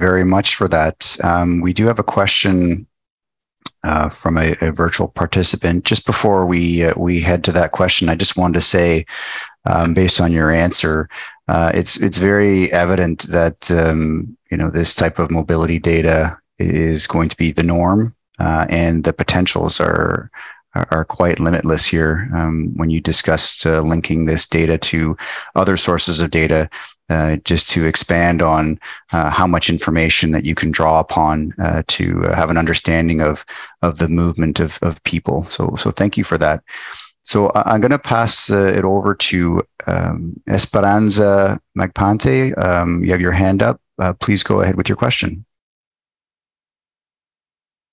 very much for that. We do have a question from a virtual participant. Just before we head to that question, I just wanted to say, based on your answer, it's very evident that this type of mobility data is going to be the norm, and the potentials are quite limitless here. When you discussed linking this data to other sources of data, just to expand on how much information that you can draw upon to have an understanding of the movement of people. So thank you for that. So I'm going to pass it over to Esperanza Magpante. You have your hand up. Please go ahead with your question.